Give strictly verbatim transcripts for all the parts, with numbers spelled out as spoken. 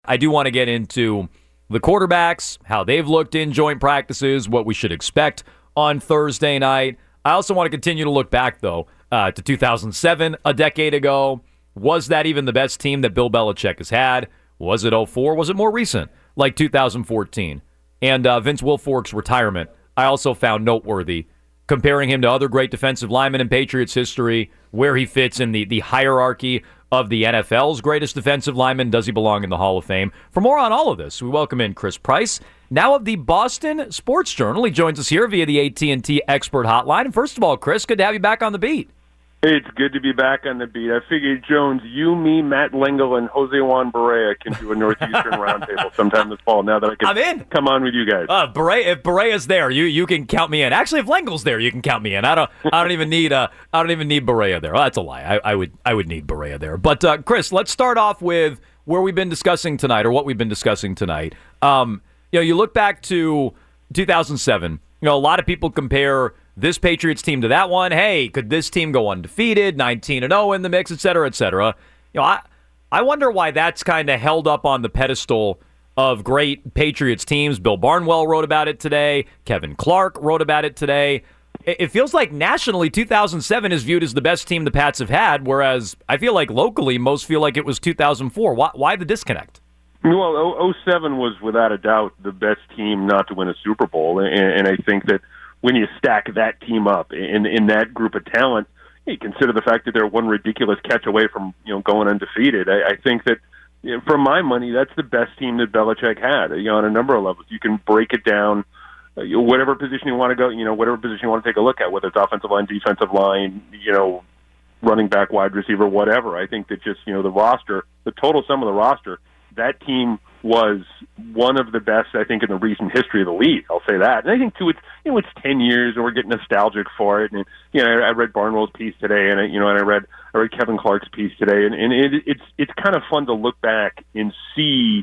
I do want to get into the quarterbacks, how they've looked in joint practices, what we should expect on Thursday night. I also want to continue to look back, though, uh, to two thousand seven, a decade ago. Was that even the best team that Bill Belichick has had? Was it oh four? Was it more recent, like two thousand fourteen? And uh, Vince Wilfork's retirement, I also found noteworthy, comparing him to other great defensive linemen in Patriots history, where he fits in the, the hierarchy of the N F L's greatest defensive lineman. Does he belong in the Hall of Fame? For more on all of this, we welcome in Chris Price, now of the Boston Sports Journal. He joins us here via the A T and T Expert Hotline. And first of all, Chris, good to have you back on the beat. It's good to be back on the beat. I figured, Jones, you, me, Matt Lengel, and Jose Juan Barea can do a Northeastern roundtable sometime this fall. Now that I can I'm in. come on with you guys. Uh, Barea, if Barea's there, you you can count me in. Actually, if Lengel's there, you can count me in. I don't I don't even need uh I don't even need Barea there. Oh, that's a lie. I, I would I would need Barea there. But uh, Chris, let's start off with where we've been discussing tonight, or what we've been discussing tonight. Um, you know, you look back to two thousand seven. You know, a lot of people compare this Patriots team to that one. Hey, could this team go undefeated, nineteen and oh in the mix, et cetera, et cetera? You know, I I wonder why that's kind of held up on the pedestal of great Patriots teams. Bill Barnwell wrote about it today. Kevin Clark wrote about it today. It feels like nationally, two thousand seven is viewed as the best team the Pats have had, whereas I feel like locally, most feel like it was two thousand four. Why, why the disconnect? Well, oh seven was without a doubt the best team not to win a Super Bowl, and, and I think that when you stack that team up in in that group of talent, you consider the fact that they're one ridiculous catch away from you know going undefeated. I, I think that, you know, for my money, that's the best team that Belichick had. You know, on a number of levels, you can break it down, uh, you know, whatever position you want to go. You know, whatever position you want to take a look at, whether it's offensive line, defensive line, you know, running back, wide receiver, whatever. I think that just you know the roster, the total sum of the roster, that team was one of the best, I think, in the recent history of the league. I'll say that. And I think, too, it's, you know, it's ten years, and we're getting nostalgic for it. And, you know, I, I read Barnwell's piece today, and, I, you know, and I read I read Kevin Clark's piece today. And, and it, it's it's kind of fun to look back and see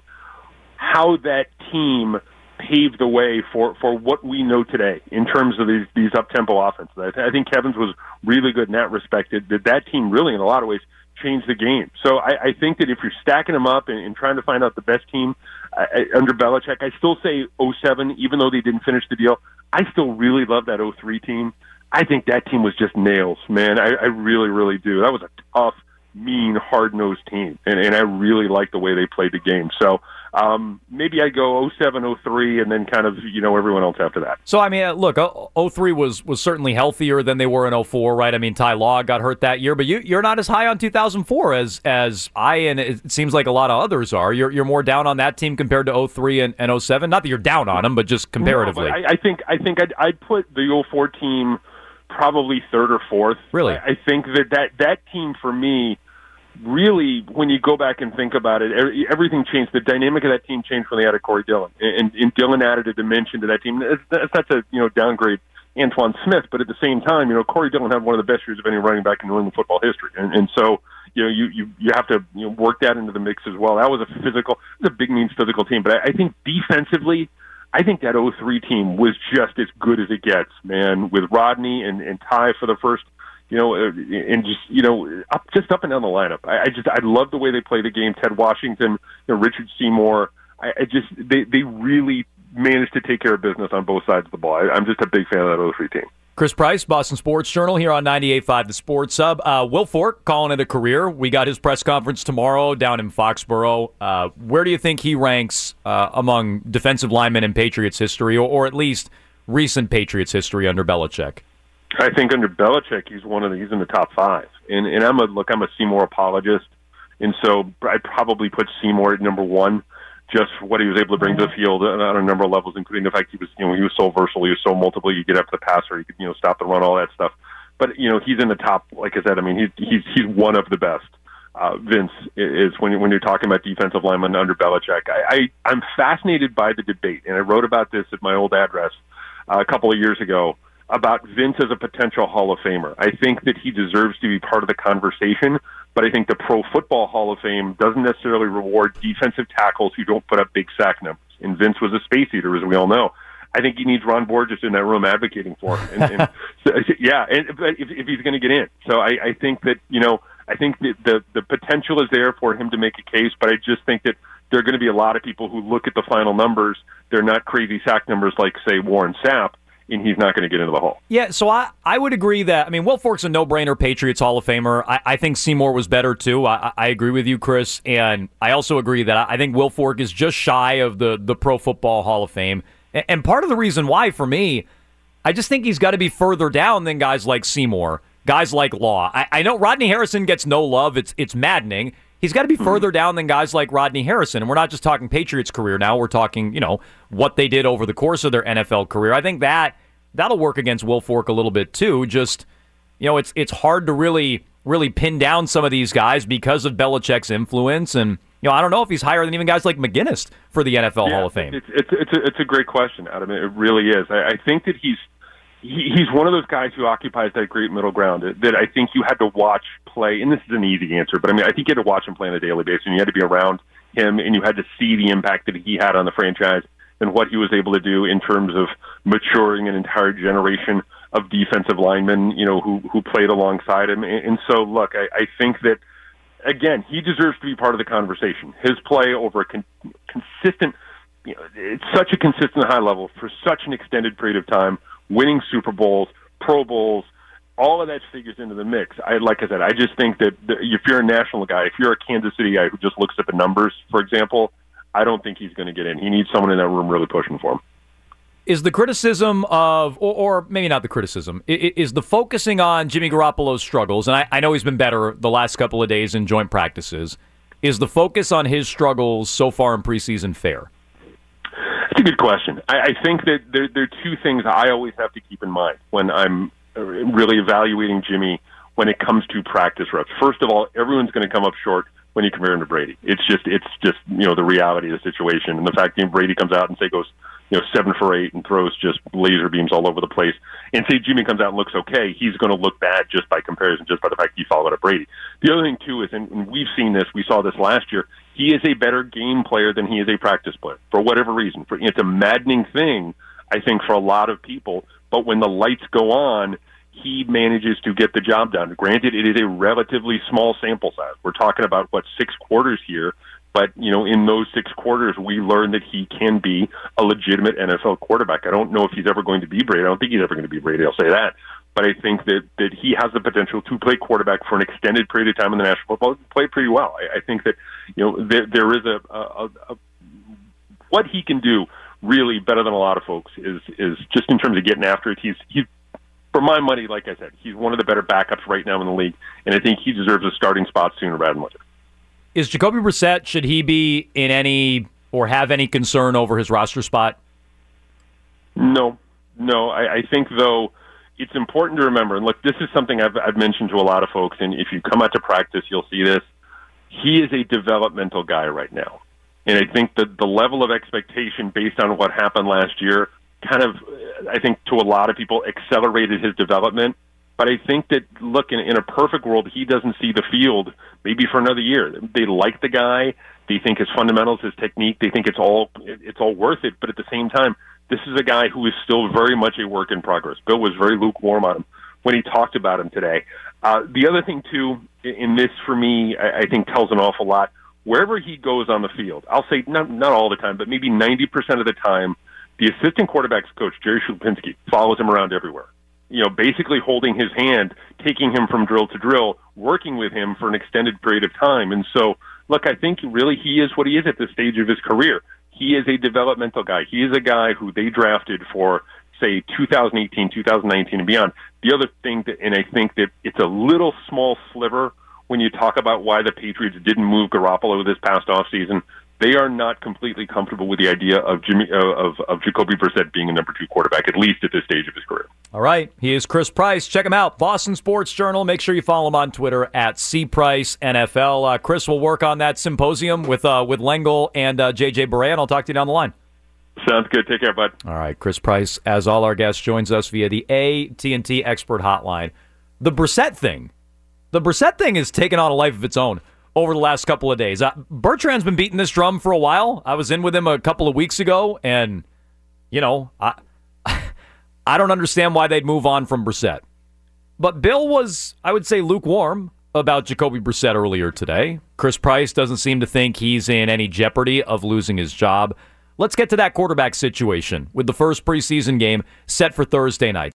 how that team paved the way for, for what we know today in terms of these, these up-tempo offenses. I, I think Kevin's was really good in that respect. That that team really, in a lot of ways, change the game. So I, I think that if you're stacking them up and, and trying to find out the best team uh, under Belichick, I still say oh seven, even though they didn't finish the deal. I still really love that oh three team. I think that team was just nails, man. I, I really, really do. That was a tough, mean, hard-nosed team, and, and I really like the way they played the game. So um, maybe I go oh seven, oh three, and then kind of, you know, everyone else after that. So, I mean, uh, look, oh three was, was certainly healthier than they were in oh four, right? I mean, Ty Law got hurt that year, but you, you're not as high on two thousand four as as I and it seems like a lot of others are. You're you're more down on that team compared to oh three and, and oh seven? Not that you're down on them, but just comparatively. No, but I, I think, I think I'd, I'd put the oh four team probably third or fourth. Really? I, I think that, that that team, for me, really, when you go back and think about it, everything changed. The dynamic of that team changed when they added Corey Dillon, and, and Dillon added a dimension to that team. It's, it's not to you know downgrade Antoine Smith, but at the same time, you know Corey Dillon had one of the best years of any running back in New England football history, and, and so you know you, you you have to you know work that into the mix as well. That was a physical, it was a big means physical team, but I, I think defensively, I think that oh three team was just as good as it gets, man, with Rodney and, and Ty for the first. You know, and just you know, up just up and down the lineup. I, I just I love the way they play the game. Ted Washington, you know, Richard Seymour. I, I just they they really managed to take care of business on both sides of the ball. I, I'm just a big fan of that oh three team. Chris Price, Boston Sports Journal, here on ninety-eight point five The Sports Hub. Uh, Wilfork calling it a career. We got his press conference tomorrow down in Foxborough. Uh, where do you think he ranks uh, among defensive linemen in Patriots history, or, or at least recent Patriots history under Belichick? I think under Belichick, he's one of the, he's in the top five. And and I'm a look, I'm a Seymour apologist, and so I'd probably put Seymour at number one, just for what he was able to bring to the field on a number of levels, including the fact he was you know he was so versatile, he was so multiple. You get up to the passer, he could you know stop the run, all that stuff. But you know he's in the top, like I said. I mean he's he's he's one of the best. Uh, Vince is when you, when you're talking about defensive linemen under Belichick. I, I I'm fascinated by the debate, and I wrote about this at my old address uh, a couple of years ago, about Vince as a potential Hall of Famer. I think that he deserves to be part of the conversation, but I think the Pro Football Hall of Fame doesn't necessarily reward defensive tackles who don't put up big sack numbers. And Vince was a space eater, as we all know. I think he needs Ron Borges in that room advocating for him. And, and so, yeah, and, if, if he's going to get in. So I, I think that, you know, I think that the, the potential is there for him to make a case, but I just think that there are going to be a lot of people who look at the final numbers. They're not crazy sack numbers like, say, Warren Sapp, and he's not going to get into the Hall. Yeah, so I, I would agree that, I mean, Wilfork's a no-brainer Patriots Hall of Famer. I, I think Seymour was better, too. I, I agree with you, Chris, and I also agree that I, I think Wilfork is just shy of the, the Pro Football Hall of Fame. And, and part of the reason why, for me, I just think he's got to be further down than guys like Seymour, guys like Law. I, I know Rodney Harrison gets no love. It's, it's maddening. He's got to be further down than guys like Rodney Harrison. And we're not just talking Patriots career now. We're talking, you know, what they did over the course of their N F L career. I think that that'll work against Wilfork a little bit too. Just, you know, it's it's hard to really, really pin down some of these guys because of Belichick's influence. And, you know, I don't know if he's higher than even guys like McGinnis for the N F L yeah, Hall of Fame. It's, it's, it's, a, it's a great question, Adam. It really is. I, I think that he's he, he's one of those guys who occupies that great middle ground that I think you had to watch play, and this is an easy answer, but I mean, I think you had to watch him play on a daily basis, and you had to be around him, and you had to see the impact that he had on the franchise and what he was able to do in terms of maturing an entire generation of defensive linemen, you know, who who played alongside him. And, and so, look, I, I think that, again, he deserves to be part of the conversation. His play over a con- consistent, you know, it's such a consistent high level for such an extended period of time, winning Super Bowls, Pro Bowls, all of that figures into the mix. I, like I said, I just think that the, if you're a national guy, if you're a Kansas City guy who just looks at the numbers, for example, I don't think he's going to get in. He needs someone in that room really pushing for him. Is the criticism of, or, or maybe not the criticism, is the focusing on Jimmy Garoppolo's struggles, and I, I know he's been better the last couple of days in joint practices, is the focus on his struggles so far in preseason fair? That's a good question. I, I think that there, there are two things I always have to keep in mind when I'm really evaluating Jimmy when it comes to practice reps. First of all, everyone's going to come up short when you compare him to Brady. It's just, it's just, you know, the reality of the situation. And the fact that Brady comes out and say goes, you know, seven for eight and throws just laser beams all over the place, and say Jimmy comes out and looks okay, he's going to look bad just by comparison, just by the fact he followed up Brady. The other thing, too, is, and we've seen this, we saw this last year, he is a better game player than he is a practice player, for whatever reason. For, it's a maddening thing, I think, for a lot of people, but when the lights go on, he manages to get the job done. Granted, it is a relatively small sample size. We're talking about, what, six quarters here, but, you know, in those six quarters, we learned that he can be a legitimate N F L quarterback. I don't know if he's ever going to be Brady. I don't think he's ever going to be Brady, I'll say that. But I think that, that he has the potential to play quarterback for an extended period of time in the National Football League, play pretty well. I, I think that, you know, there, there is a, a, a what he can do really better than a lot of folks is is just in terms of getting after it. He's he's for my money, like I said, he's one of the better backups right now in the league, and I think he deserves a starting spot sooner rather than later. Is Jacoby Brissett, should he be in any or have any concern over his roster spot? No, no. I, I think, though, it's important to remember, and look, this is something I've, I've mentioned to a lot of folks, and if you come out to practice, you'll see this. He is a developmental guy right now. And I think that the level of expectation based on what happened last year kind of, I think, to a lot of people, accelerated his development. But I think that, look, in, in a perfect world, he doesn't see the field maybe for another year. They like the guy. They think his fundamentals, his technique, they think it's all it's all worth it. But at the same time, this is a guy who is still very much a work in progress. Bill was very lukewarm on him when he talked about him today. Uh, the other thing, too, in this, for me, I, I think tells an awful lot. Wherever he goes on the field, I'll say not, not all the time, but maybe ninety percent of the time, the assistant quarterback's coach, Jerry Shulpinski, follows him around everywhere. You know, basically holding his hand, taking him from drill to drill, working with him for an extended period of time. And so, look, I think really he is what he is at this stage of his career. He is a developmental guy. He is a guy who they drafted for, say, two thousand eighteen, two thousand nineteen, and beyond. The other thing, that, and I think that it's a little small sliver when you talk about why the Patriots didn't move Garoppolo this past offseason, they are not completely comfortable with the idea of Jimmy uh, of, of Jacoby Brissett being a number two quarterback, at least at this stage of his career. All right. He is Chris Price. Check him out. Boston Sports Journal. Make sure you follow him on Twitter at C Price N F L. Uh, Chris will work on that symposium with uh, with Lengel and uh, J J Barea, and I'll talk to you down the line. Sounds good. Take care, bud. All right. Chris Price, as all our guests, joins us via the A T and T Expert Hotline. The Brissett thing. The Brissett thing has taken on a life of its own over the last couple of days. Uh, Bertrand's been beating this drum for a while. I was in with him a couple of weeks ago, and, you know, I I don't understand why they'd move on from Brissett. But Bill was, I would say, lukewarm about Jacoby Brissett earlier today. Chris Price doesn't seem to think he's in any jeopardy of losing his job. Let's get to that quarterback situation with the first preseason game set for Thursday night.